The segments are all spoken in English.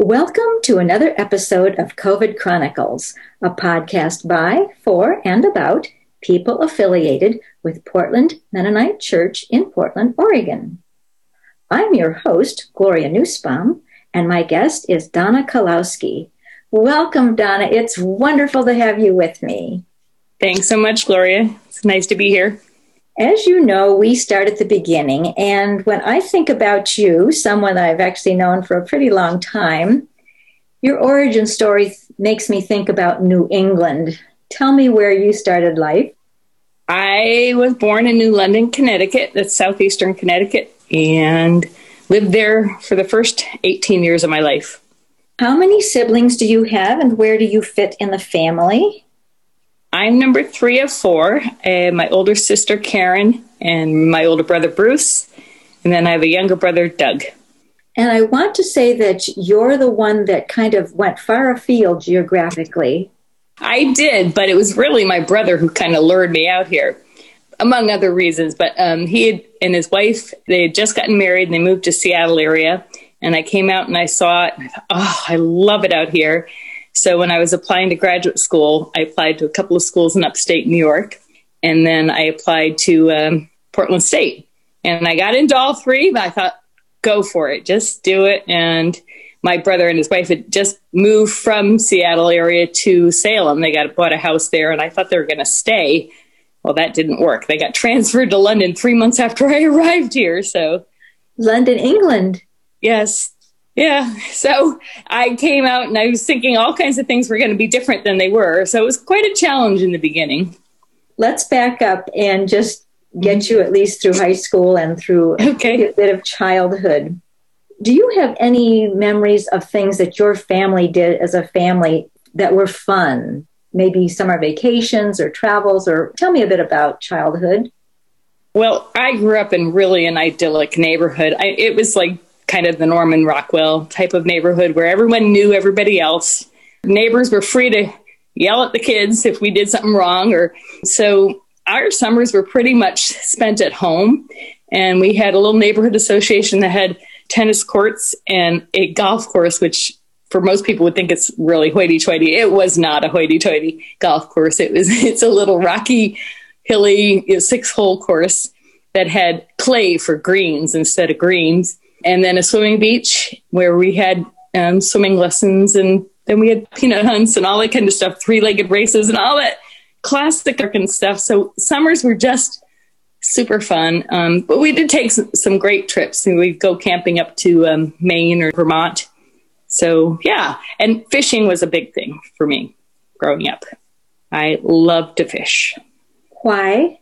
Welcome to another episode of COVID Chronicles, a podcast by, for, and about people affiliated with Portland Mennonite Church in Portland, Oregon. I'm your host, Gloria Nussbaum, and my guest is Donna Kalowski. Welcome, Donna. It's wonderful to have you with me. Thanks so much, Gloria. It's nice to be here. As you know, we start at the beginning, and when I think about you, someone that I've actually known for a pretty long time, your origin story makes me think about New England. Tell me where you started life. I was born in New London, Connecticut. That's southeastern Connecticut, and lived there for the first 18 years of my life. How many siblings do you have, and where do you fit in the family? I'm number 3 of 4. My older sister, Karen, and my older brother, Bruce. And then I have a younger brother, Doug. And I want to say that you're the one that kind of went far afield geographically. I did, but it was really my brother who kind of lured me out here, among other reasons. But he and his wife, they had just gotten married and they moved to Seattle area. And I came out and I saw it. And I thought, oh, I love it out here. So when I was applying to graduate school, I applied to a couple of schools in upstate New York. And then I applied to Portland State. And I got into all 3, but I thought, go for it. Just do it. And my brother and his wife had just moved from Seattle area to Salem. They bought a house there, and I thought they were going to stay. Well, that didn't work. They got transferred to London 3 months after I arrived here. So London, England. Yes. Yeah. So I came out and I was thinking all kinds of things were going to be different than they were. So it was quite a challenge in the beginning. Let's back up and just get you at least through high school and through a bit of childhood. Do you have any memories of things that your family did as a family that were fun? Maybe summer vacations or travels, or tell me a bit about childhood. Well, I grew up in really an idyllic neighborhood. It was like kind of the Norman Rockwell type of neighborhood where everyone knew everybody else. Neighbors were free to yell at the kids if we did something wrong. So our summers were pretty much spent at home. And we had a little neighborhood association that had tennis courts and a golf course, which for most people would think it's really hoity-toity. It was not a hoity-toity golf course. It's a little rocky, hilly 6-hole course that had clay for greens instead of greens. And then a swimming beach where we had swimming lessons. And then we had peanut hunts and all that kind of stuff, 3-legged races and all that classic American stuff. So summers were just super fun. But we did take some great trips. We'd go camping up to Maine or Vermont. So, yeah. And fishing was a big thing for me growing up. I loved to fish. Why?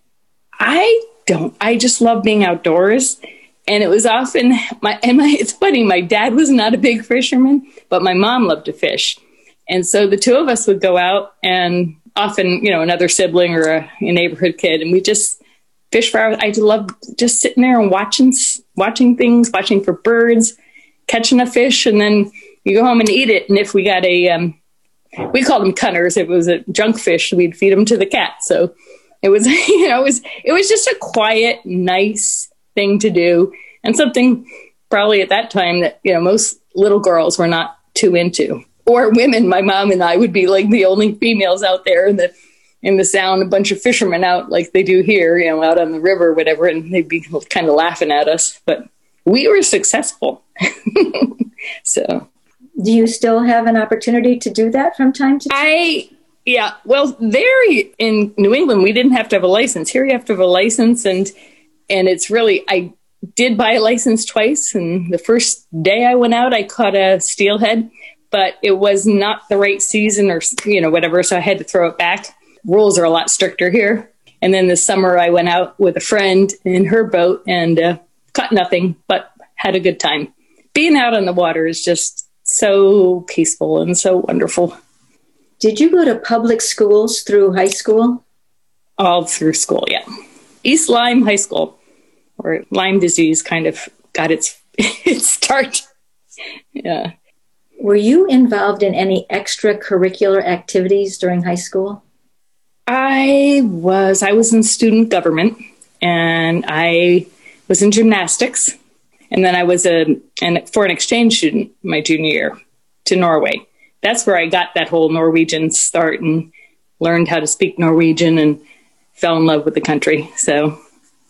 I just love being outdoors. And it was often, it's funny, my dad was not a big fisherman, but my mom loved to fish. And so the two of us would go out and often, another sibling or a neighborhood kid, and we just fish for hours. I loved just sitting there and watching things, watching for birds, catching a fish, and then you go home and eat it. And if we got we called them cunners. If it was a junk fish, we'd feed them to the cat. So it was, it was just a quiet, nice thing to do, and something probably at that time that most little girls were not too into, or women. My mom and I would be like the only females out there in the sound, a bunch of fishermen out like they do here, out on the river or whatever, and they'd be kind of laughing at us, but we were successful. So do you still have an opportunity to do that from time to time? Yeah, well, there in New England we didn't have to have a license. Here you have to have a license, and it's really, I did buy a license twice. And the first day I went out, I caught a steelhead, but it was not the right season or, whatever. So I had to throw it back. Rules are a lot stricter here. And then this summer I went out with a friend in her boat and caught nothing, but had a good time. Being out on the water is just so peaceful and so wonderful. Did you go to public schools through high school? All through school, yeah. East Lyme High School, where Lyme disease kind of got its start. Yeah. Were you involved in any extracurricular activities during high school? I was in student government, and I was in gymnastics. And then I was a foreign exchange student my junior year. to Norway. That's where I got that whole Norwegian start and learned how to speak Norwegian and fell in love with the country. So,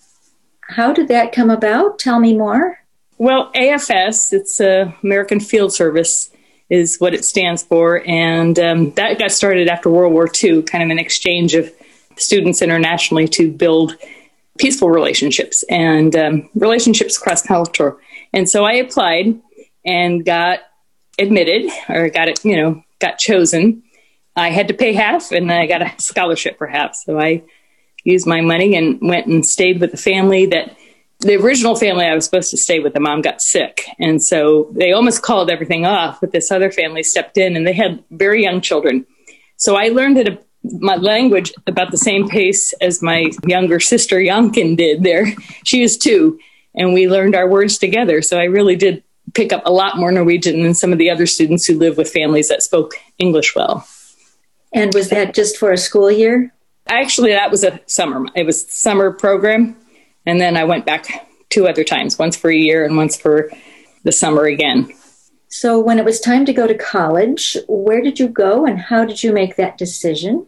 how did that come about? Tell me more. Well, AFS, it's American Field Service, is what it stands for. And that got started after World War II, kind of an exchange of students internationally to build peaceful relationships and relationships cross-cultural. And so I applied and got admitted, or got chosen. I had to pay half and I got a scholarship for half. So I used my money and went and stayed with the family that the original family I was supposed to stay with. The mom got sick. And so they almost called everything off, but this other family stepped in and they had very young children. So I learned my language about the same pace as my younger sister Janken did there. She was 2 and we learned our words together. So I really did pick up a lot more Norwegian than some of the other students who live with families that spoke English well. And was that just for a school year? Actually, that was a summer. It was a summer program. And then I went back 2 other times, once for a year and once for the summer again. So when it was time to go to college, where did you go and how did you make that decision?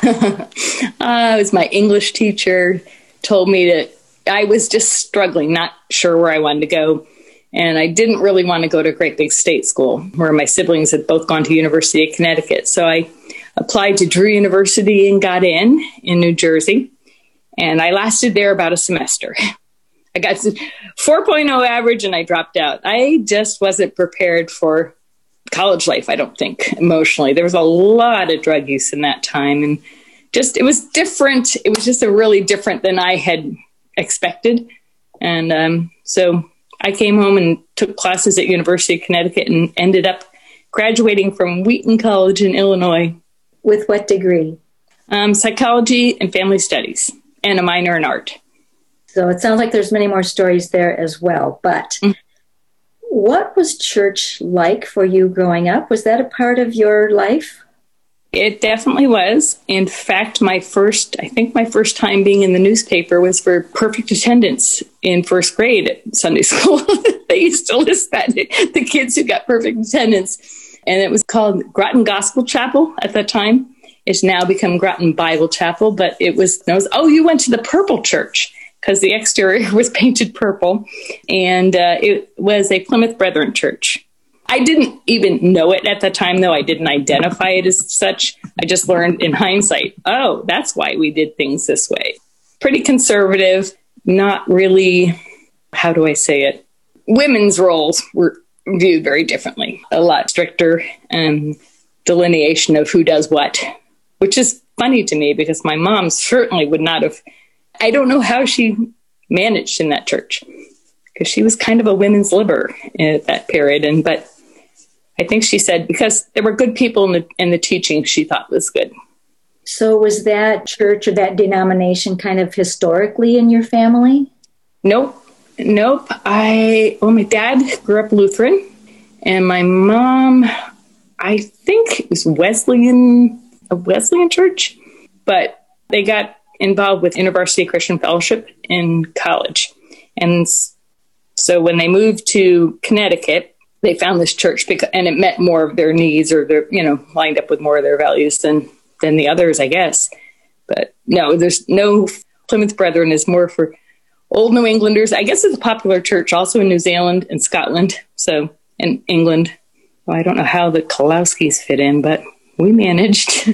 It was my English teacher told me that I was just struggling, not sure where I wanted to go. And I didn't really want to go to a great big state school where my siblings had both gone to University of Connecticut. So I applied to Drew University and got in New Jersey. And I lasted there about a semester. I got 4.0 average and I dropped out. I just wasn't prepared for college life, I don't think, emotionally. There was a lot of drug use in that time. And it was different. It was just a really different than I had expected. And so I came home and took classes at University of Connecticut and ended up graduating from Wheaton College in Illinois. With what degree? Psychology and family studies and a minor in art. So it sounds like there's many more stories there as well. But what was church like for you growing up? Was that a part of your life? It definitely was. In fact, my first time being in the newspaper was for perfect attendance in first grade at Sunday school. They used to list that, the kids who got perfect attendance. And it was called Groton Gospel Chapel at that time. It's now become Groton Bible Chapel, but it was you went to the purple church, because the exterior was painted purple. And it was a Plymouth Brethren church. I didn't even know it at the time, though. I didn't identify it as such. I just learned in hindsight, oh, that's why we did things this way. Pretty conservative, not really, how do I say it? Women's roles were viewed very differently, a lot stricter delineation of who does what, which is funny to me because my mom certainly would not have. I don't know how she managed in that church because she was kind of a women's liber at that period. But I think she said because there were good people in the teaching she thought was good. So was that church or that denomination kind of historically in your family? Nope. My dad grew up Lutheran and my mom, I think it was a Wesleyan church, but they got involved with InterVarsity Christian Fellowship in college. And so when they moved to Connecticut, they found this church and it met more of their needs or their, lined up with more of their values than the others, I guess. But no, there's no Plymouth Brethren is more for old New Englanders. I guess it's a popular church also in New Zealand and Scotland. So in England, well, I don't know how the Kalowskis fit in, but we managed.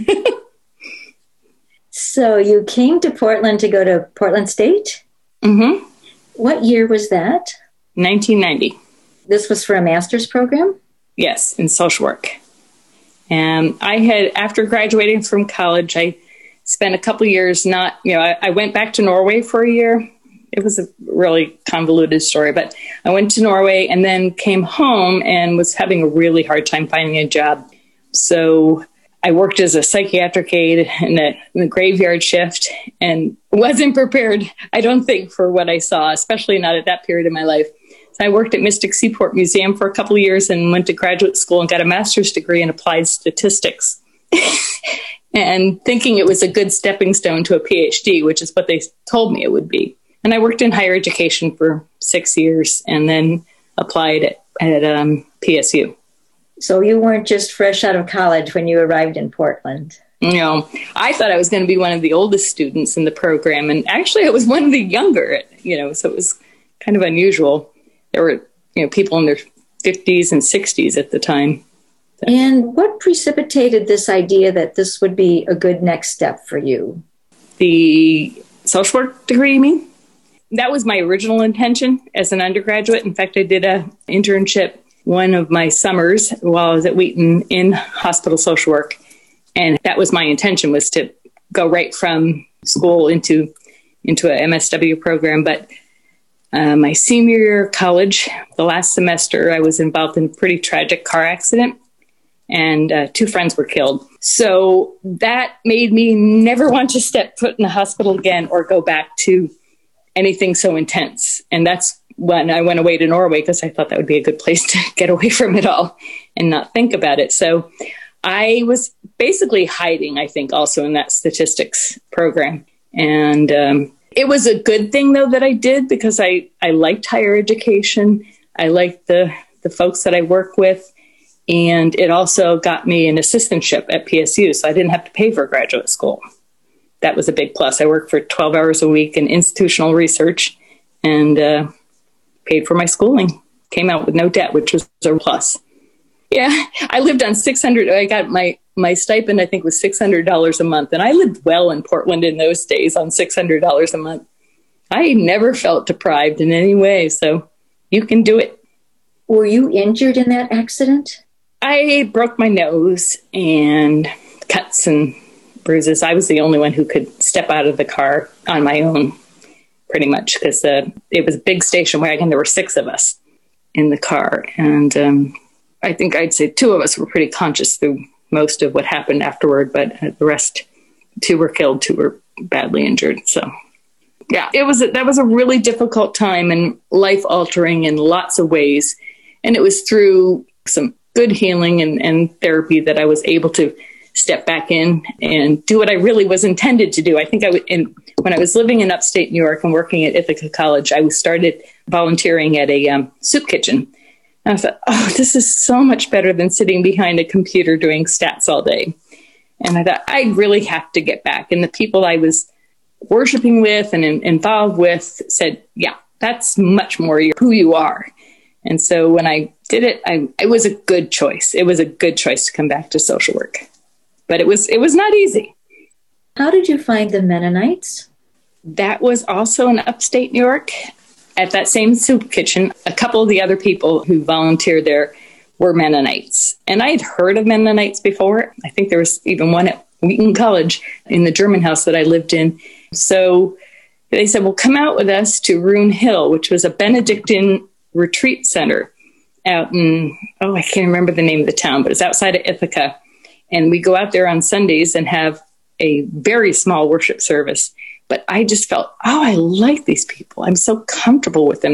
So you came to Portland to go to Portland State? Mm-hmm. What year was that? 1990. This was for a master's program? Yes, in social work. And I had, after graduating from college, I spent a couple years I went back to Norway for a year. It was a really convoluted story, but I went to Norway and then came home and was having a really hard time finding a job. So I worked as a psychiatric aide in the graveyard shift and wasn't prepared, I don't think, for what I saw, especially not at that period of my life. So I worked at Mystic Seaport Museum for a couple of years and went to graduate school and got a master's degree in applied statistics. And thinking it was a good stepping stone to a PhD, which is what they told me it would be. And I worked in higher education for 6 years and then applied at PSU. So you weren't just fresh out of college when you arrived in Portland. I thought I was going to be one of the oldest students in the program. And actually, I was one of the younger, so it was kind of unusual. There were, people in their 50s and 60s at the time. And what precipitated this idea that this would be a good next step for you? The social work degree, you mean? That was my original intention as an undergraduate. In fact, I did an internship one of my summers while I was at Wheaton in hospital social work. And that was my intention, was to go right from school into a MSW program. But my senior year of college, the last semester, I was involved in a pretty tragic car accident, and 2 friends were killed. So that made me never want to step foot in a hospital again or go back to anything so intense. And that's when I went away to Norway, because I thought that would be a good place to get away from it all and not think about it. So I was basically hiding, I think, also in that statistics program. And it was a good thing, though, that I did, because I liked higher education. I liked the folks that I work with. And it also got me an assistantship at PSU, so I didn't have to pay for graduate school. That was a big plus. I worked for 12 hours a week in institutional research and paid for my schooling. Came out with no debt, which was a plus. Yeah, I lived on $600. I got my stipend, I think, was $600 a month. And I lived well in Portland in those days on $600 a month. I never felt deprived in any way. So you can do it. Were you injured in that accident? I broke my nose and cuts and bruises. I was the only one who could step out of the car on my own, pretty much, because it was a big station wagon. There were 6 of us in the car. And I think I'd say 2 of us were pretty conscious through most of what happened afterward, but the rest, 2 were killed, 2 were badly injured. So yeah, that was a really difficult time and life altering in lots of ways. And it was through some good healing and therapy that I was able to step back in and do what I really was intended to do. I think when I was living in upstate New York and working at Ithaca College, I started volunteering at a soup kitchen. And I thought, this is so much better than sitting behind a computer doing stats all day. And I thought, I really have to get back. And the people I was worshiping with and involved with said, yeah, that's much more who you are. And so when I did it, it was a good choice. It was a good choice to come back to social work. But it was not easy. How did you find the Mennonites? That was also in upstate New York. At that same soup kitchen, a couple of the other people who volunteered there were Mennonites. And I had heard of Mennonites before. I think there was even one at Wheaton College in the German house that I lived in. So they said, well, come out with us to Roon Hill, which was a Benedictine retreat center out in, I can't remember the name of the town, but it's outside of Ithaca. And we go out there on Sundays and have a very small worship service. But I just felt, I like these people. I'm so comfortable with them.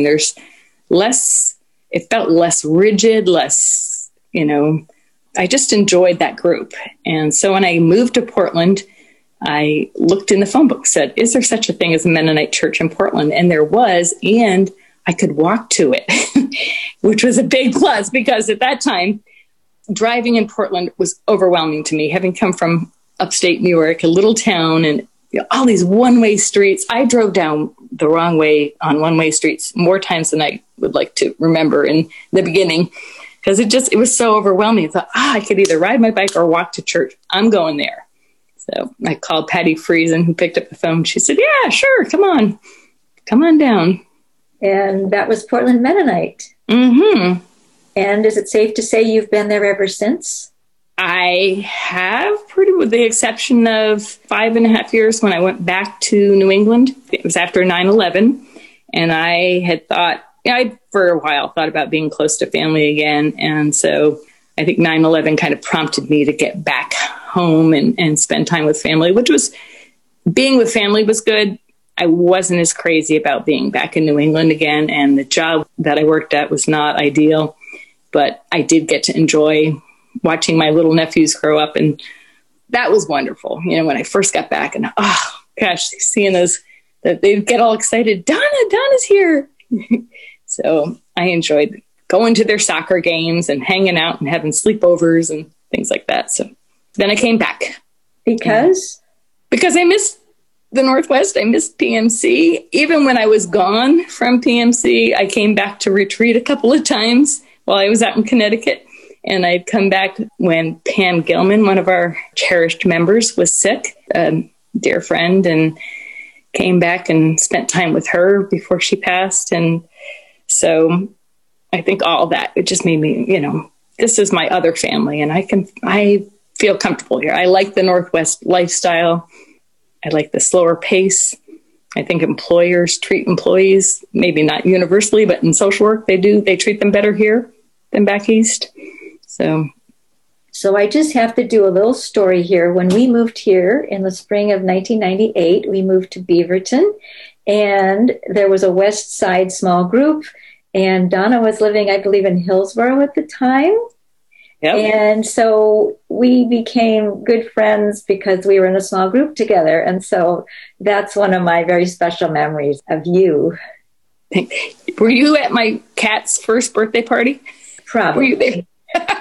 It felt less rigid, less, I just enjoyed that group. And so when I moved to Portland, I looked in the phone book, said, is there such a thing as a Mennonite church in Portland? And there was, and I could walk to it, which was a big plus, because at that time, driving in Portland was overwhelming to me, having come from upstate New York, a little town, and all these one-way streets. I drove down the wrong way on one-way streets more times than I would like to remember in the beginning, because it was so overwhelming. I thought, I could either ride my bike or walk to church. I'm going there. So I called Patty Friesen, who picked up the phone. She said, yeah, sure, come on down. And that was Portland Mennonite. Mm-hmm. And is it safe to say you've been there ever since? I have, with the exception of 5.5 years when I went back to New England. It was after 9/11. And I had thought, I for a while thought about being close to family again. And so I think 9/11 kind of prompted me to get back home and spend time with family, which was, being with family was good. I wasn't as crazy about being back in New England again. And the job that I worked at was not ideal, but I did get to enjoy watching my little nephews grow up. And that was wonderful. When I first got back, and seeing those, that they get all excited. Donna's here. So I enjoyed going to their soccer games and hanging out and having sleepovers and things like that. So then I came back. Because I missed the Northwest. I missed PMC. Even when I was gone from PMC, I came back to retreat a couple of times while I was out in Connecticut. And I'd come back when Pam Gilman, one of our cherished members, was sick, a dear friend, and came back and spent time with her before she passed. And so I think all that, it just made me, this is my other family, and I feel comfortable here. I like the Northwest lifestyle. I like the slower pace. I think employers treat employees, maybe not universally, but in social work, they do. They treat them better here than back east. So I just have to do a little story here. When we moved here in the spring of 1998, we moved to Beaverton, and there was a West Side small group, and Donna was living, I believe, in Hillsborough at the time. Yep. And so we became good friends because we were in a small group together. And so that's one of my very special memories of you. Were you at my cat's first birthday party? Probably. Were you there?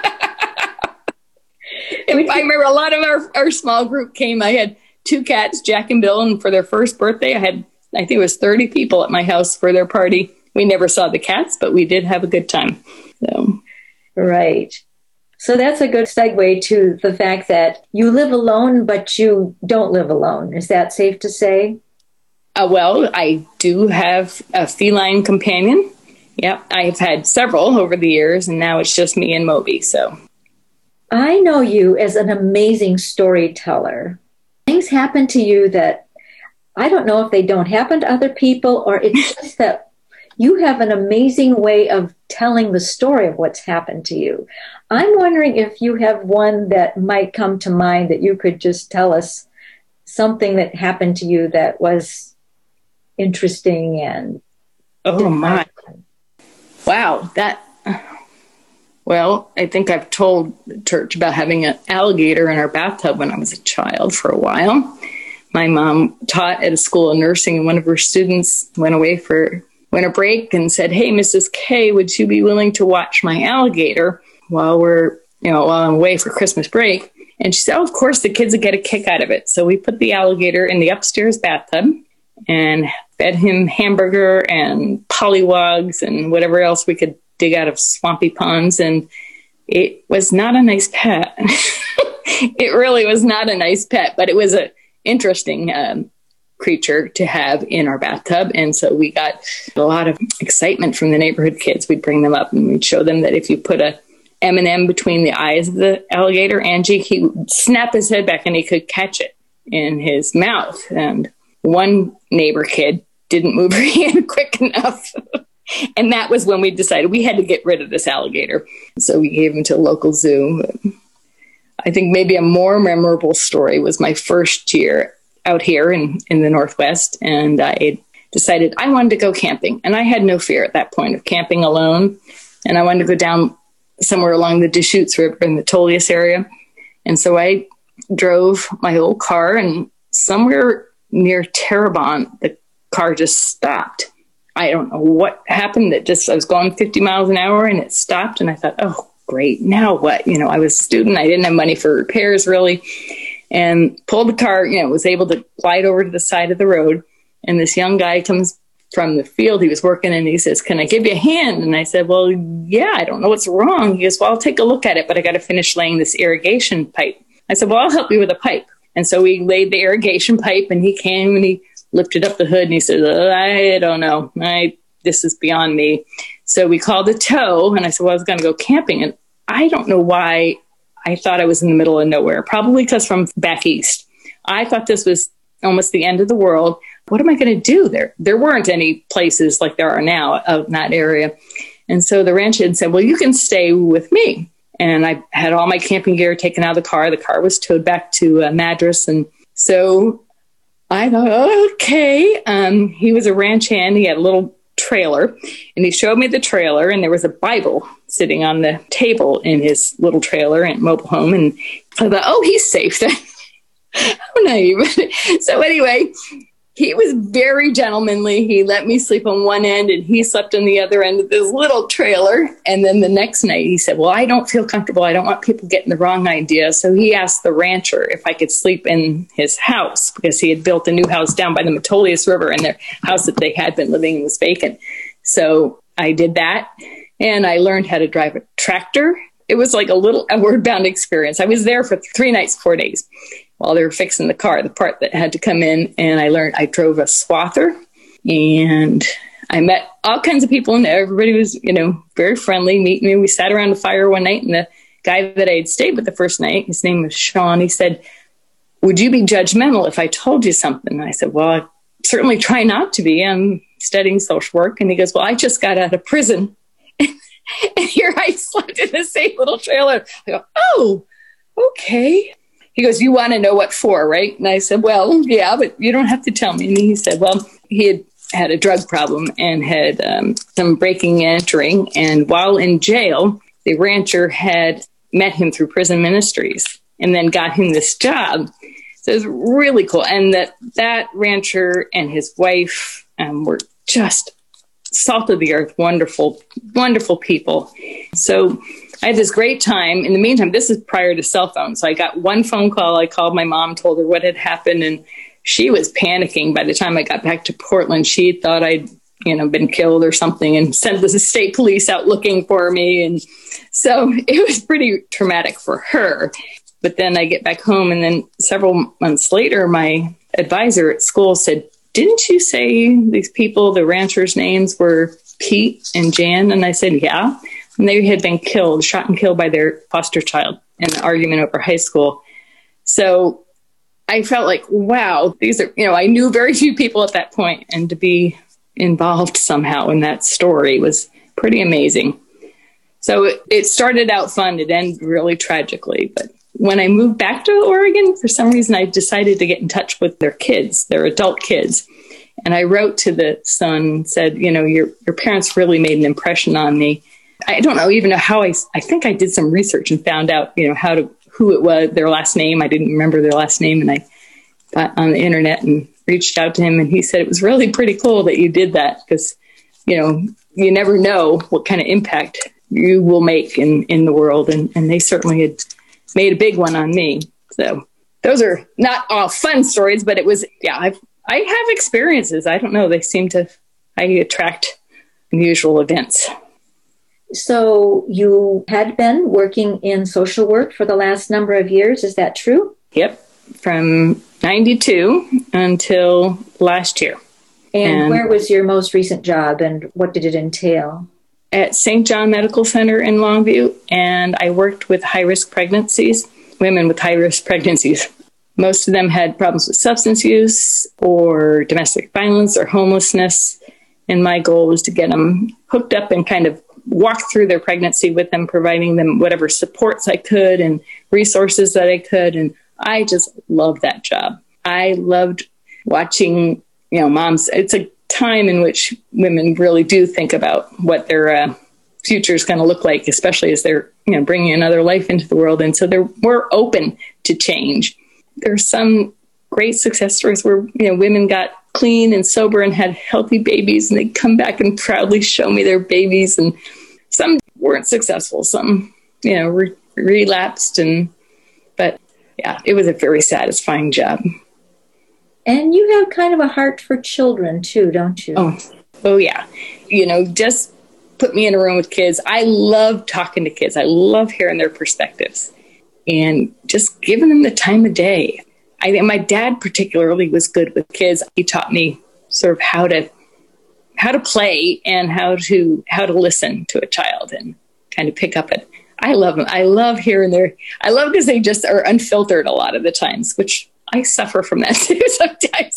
I remember a lot of our small group came. I had 2 cats, Jack and Bill, and for their first birthday, I think it was 30 people at my house for their party. We never saw the cats, but we did have a good time. Right. So that's a good segue to the fact that you live alone, but you don't live alone. Is that safe to say? Well, I do have a feline companion. Yep, I've had several over the years, and now it's just me and Moby. So I know you as an amazing storyteller. Things happen to you that I don't know if they don't happen to other people, or it's just that you have an amazing way of telling the story of what's happened to you. I'm wondering if you have one that might come to mind that you could just tell us something that happened to you that was interesting and... Oh, my. Wow. Well, I think I've told the church about having an alligator in our bathtub when I was a child for a while. My mom taught at a school of nursing, and one of her students went a break and said, "Hey, Mrs. K, would you be willing to watch my alligator while I'm away for Christmas break?" And she said, "Oh, of course, the kids would get a kick out of it." So we put the alligator in the upstairs bathtub and fed him hamburger and pollywogs and whatever else we could dig out of swampy ponds. And it was not a nice pet. It really was not a nice pet, but it was an interesting creature to have in our bathtub. And so we got a lot of excitement from the neighborhood kids. We'd bring them up and we'd show them that if you put a M&M between the eyes of the alligator, Angie, he would snap his head back and he could catch it in his mouth. And one neighbor kid didn't move her hand quick enough. And that was when we decided we had to get rid of this alligator. So we gave him to a local zoo. I think maybe a more memorable story was my first year out here in the Northwest. And I decided I wanted to go camping. And I had no fear at that point of camping alone. And I wanted to go down somewhere along the Deschutes River in the Tullius area. And so I drove my old car, and somewhere near Terrebonne, the car just stopped. I don't know what happened. I was going 50 miles an hour and it stopped. And I thought, oh, great. Now what? I was a student. I didn't have money for repairs really. And pulled the car, was able to glide over to the side of the road. And this young guy comes from the field he was working in, and he says, "Can I give you a hand?" And I said, "Well, yeah, I don't know what's wrong." He goes, "Well, I'll take a look at it, but I got to finish laying this irrigation pipe." I said, "Well, I'll help you with a pipe." And so we laid the irrigation pipe, and he came and he lifted up the hood and he said, "I don't know. This is beyond me." So we called a tow, and I said, "Well, I was going to go camping." And I don't know why I thought I was in the middle of nowhere, probably because from back east. I thought this was almost the end of the world. What am I going to do there? There weren't any places like there are now out in that area. And so the ranch had said, "Well, you can stay with me." And I had all my camping gear taken out of the car. The car was towed back to Madras. And so I thought, okay. He was a ranch hand. He had a little trailer, and he showed me the trailer, and there was a Bible sitting on the table in his little trailer and mobile home. And I thought, oh, he's safe then. How naive. So anyway, he was very gentlemanly. He let me sleep on one end and he slept on the other end of this little trailer. And then the next night he said, well, I don't feel comfortable. I don't want people getting the wrong idea. So he asked the rancher if I could sleep in his house because he had built a new house down by the Metolius River and their house that they had been living in was vacant. So I did that and I learned how to drive a tractor. It was like a little outward bound experience. I was there for 3 nights, 4 days while they were fixing the car, the part that had to come in. And I drove a swather and I met all kinds of people and everybody was, very friendly, meeting me. We sat around the fire one night and the guy that I had stayed with the first night, his name was Sean, he said, would you be judgmental if I told you something? And I said, well, I certainly try not to be. I'm studying social work. And he goes, well, I just got out of prison. And here I slept in the same little trailer. I go, oh, okay. He goes, you want to know what for, right? And I said, well, yeah, but you don't have to tell me. And he said, well, he had a drug problem and had some breaking and entering. And while in jail, the rancher had met him through prison ministries and then got him this job. So it was really cool. And that rancher and his wife were just salt of the earth, wonderful, wonderful people. So I had this great time. In the meantime, this is prior to cell phones. So I got one phone call. I called my mom, told her what had happened, and she was panicking. By the time I got back to Portland, she thought I'd, been killed or something and sent the state police out looking for me. And so it was pretty traumatic for her. But then I get back home, and then several months later, my advisor at school said, didn't you say these people, the ranchers' names were Pete and Jan? And I said, yeah. And they had been shot and killed by their foster child in an argument over high school. So I felt like, wow, these are, I knew very few people at that point, and to be involved somehow in that story was pretty amazing. So it started out fun. It ended really tragically. But when I moved back to Oregon, for some reason, I decided to get in touch with their kids, their adult kids. And I wrote to the son, said, your parents really made an impression on me. I don't know even know how I think I did some research and found out, who it was, their last name. I didn't remember their last name. And I got on the internet and reached out to him. And he said, it was really pretty cool that you did that because, you never know what kind of impact you will make in the world. And they certainly had made a big one on me. So those are not all fun stories, but it was, I have experiences. I don't know. I attract unusual events. So you had been working in social work for the last number of years. Is that true? Yep. From 92 until last year. And where was your most recent job and what did it entail? At St. John Medical Center in Longview, and I worked with high-risk pregnancies, women with high-risk pregnancies. Most of them had problems with substance use or domestic violence or homelessness, and my goal was to get them hooked up and kind of walk through their pregnancy with them, providing them whatever supports I could and resources that I could, and I just loved that job. I loved watching, moms. It's a time in which women really do think about what their future is going to look like, especially as they're bringing another life into the world. And so they're more open to change. There's some great success stories where women got clean and sober and had healthy babies, and they'd come back and proudly show me their babies. And some weren't successful, some relapsed, but it was a very satisfying job. And you have kind of a heart for children too, don't you? Oh yeah. Just put me in a room with kids. I love talking to kids. I love hearing their perspectives and just giving them the time of day. I think my dad particularly was good with kids. He taught me sort of how to play and how to listen to a child and kind of pick up it. I love them. I love hearing because they just are unfiltered a lot of the times, which I suffer from that too sometimes.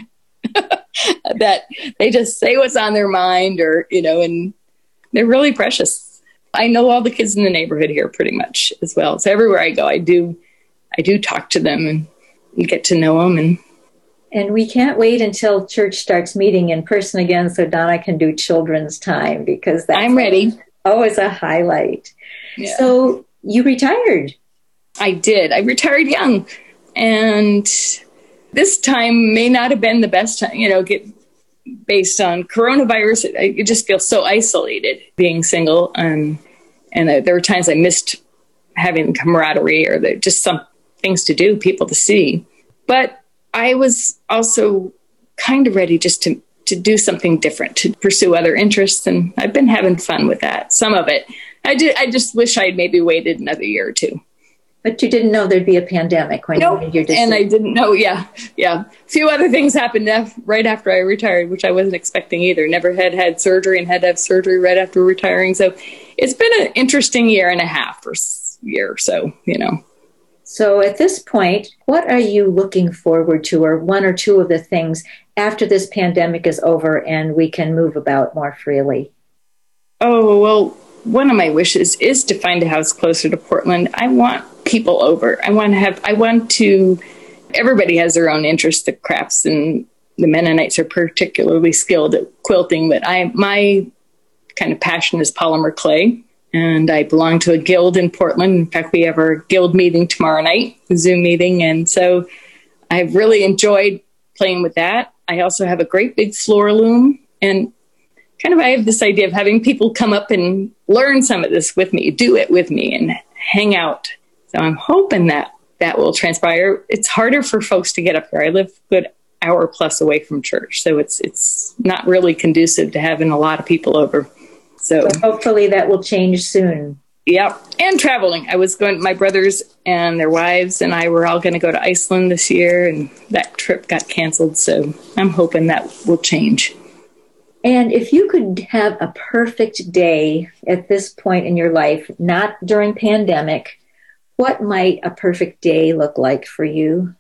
That they just say what's on their mind and they're really precious. I know all the kids in the neighborhood here pretty much as well. So everywhere I go, I do talk to them and get to know them. And we can't wait until church starts meeting in person again so Donna can do children's time because I'm ready. Always a highlight. Yeah. So you retired. I did. I retired young. And this time may not have been the best time, based on coronavirus. I just feel so isolated being single. And there were times I missed having camaraderie or just some things to do, people to see. But I was also kind of ready just to do something different, to pursue other interests. And I've been having fun with that. Some of it. I just wish I'd maybe waited another year or two. But you didn't know there'd be a pandemic when you made your decision. And I didn't know. Yeah. A few other things happened right after I retired, which I wasn't expecting either. Never had surgery and had to have surgery right after retiring. So it's been an interesting year and a half or year or so, So at this point, what are you looking forward to, or one or two of the things after this pandemic is over and we can move about more freely? Oh, well, one of my wishes is to find a house closer to Portland. I want people over. Everybody has their own interest in crafts, and the Mennonites are particularly skilled at quilting, but my kind of passion is polymer clay. And I belong to a guild in Portland. In fact, we have our guild meeting tomorrow night, a Zoom meeting. And so I've really enjoyed playing with that. I also have a great big floor loom. And I have this idea of having people come up and learn some of this with me, do it with me, and hang out. So I'm hoping that will transpire. It's harder for folks to get up here. I live a good hour plus away from church. So it's not really conducive to having a lot of people over. So hopefully that will change soon. Yep. And traveling. My brothers and their wives and I were all going to go to Iceland this year, and that trip got canceled. So I'm hoping that will change. And if you could have a perfect day at this point in your life, not during pandemic, what might a perfect day look like for you?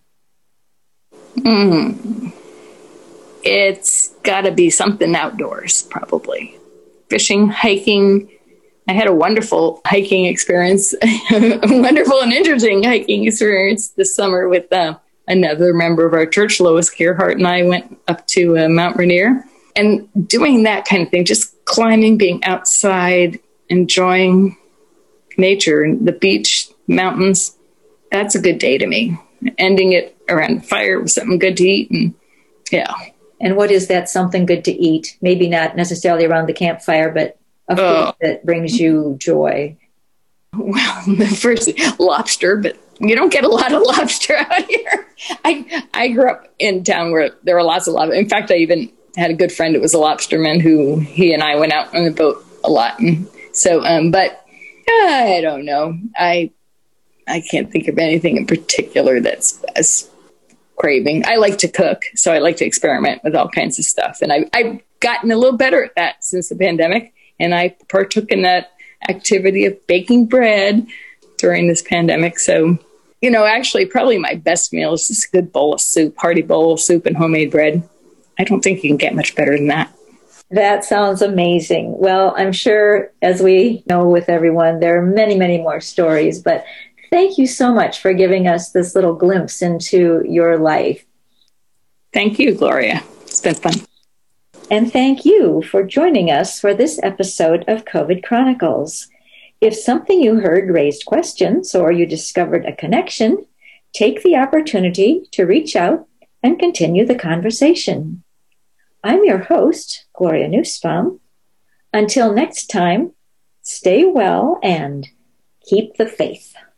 It's got to be something outdoors, probably. Fishing, hiking. I had a wonderful hiking experience, a wonderful and interesting hiking experience this summer with another member of our church, Lois Gerhardt, and I went up to Mount Rainier. And doing that kind of thing, just climbing, being outside, enjoying nature, the beach, mountains, that's a good day to me. Ending it around a fire with something good to eat. And yeah. And what is that something good to eat? Maybe not necessarily around the campfire, but a food that brings you joy. Well, first, lobster, but you don't get a lot of lobster out here. I grew up in town where there were lots of lobster. In fact, I even had a good friend that was a lobsterman he and I went out on the boat a lot. And so, but I don't know. I can't think of anything in particular that's craving. I like to cook, so I like to experiment with all kinds of stuff. And I've gotten a little better at that since the pandemic. And I partook in that activity of baking bread during this pandemic. So, actually probably my best meal is just a good bowl of soup, hearty bowl of soup and homemade bread. I don't think you can get much better than that. That sounds amazing. Well, I'm sure, as we know with everyone, there are many, many more stories, but thank you so much for giving us this little glimpse into your life. Thank you, Gloria. It's been fun. And thank you for joining us for this episode of COVID Chronicles. If something you heard raised questions or you discovered a connection, take the opportunity to reach out and continue the conversation. I'm your host, Gloria Nussbaum. Until next time, stay well and keep the faith.